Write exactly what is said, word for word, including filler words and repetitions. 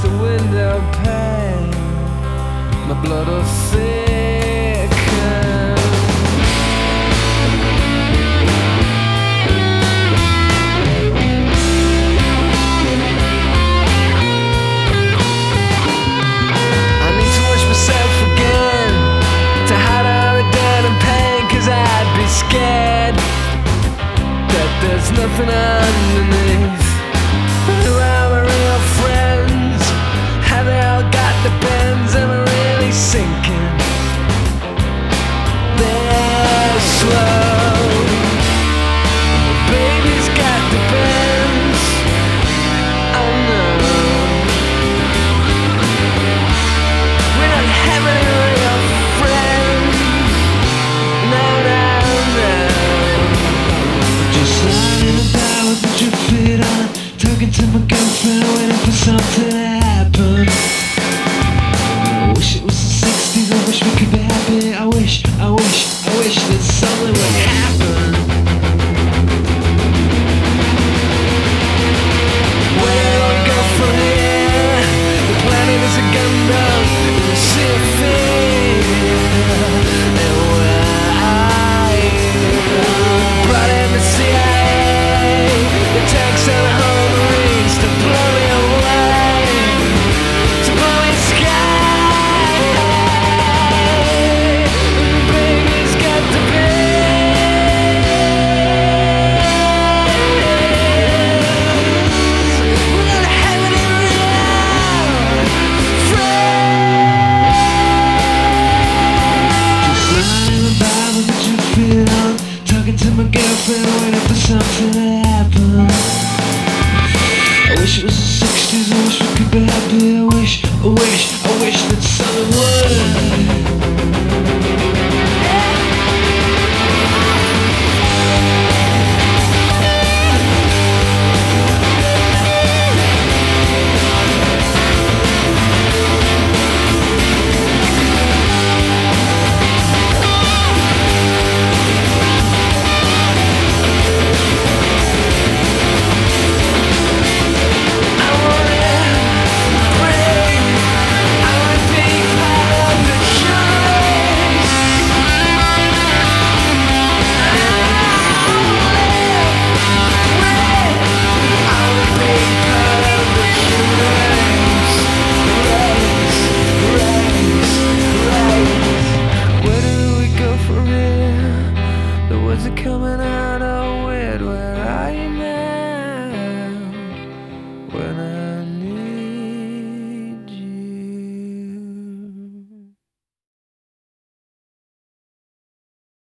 the window pane, my blood will thicken. I need to wash myself again, to hide all the dirt and pain, 'cause I'd be scared that there's nothing underneath. Who are my real friends? Have they all got the bends? Am I really sinking? They're slow. Baby's got the bends. Oh no, we're not having any real friends. No, no, no. Just lying about with the drip fit on, talking to my girlfriend, waiting for something to happen. I wish it was the sixties, I wish we could be happy. I wish, I wish, I wish that something would happen. Where do I go from here? The planet is a gundam in a sea of fear. And where are you? Brought in the C I A, the tanks and the whole Marines to blow me away, to blow me sky. And baby's got the bends. We're not having any real friends. Just lying about with the drip fit on, talking to my girlfriend, waiting for something to happen. I wish it was the sixties, I wish we could be happy. I wish, I wish, I wish that something would.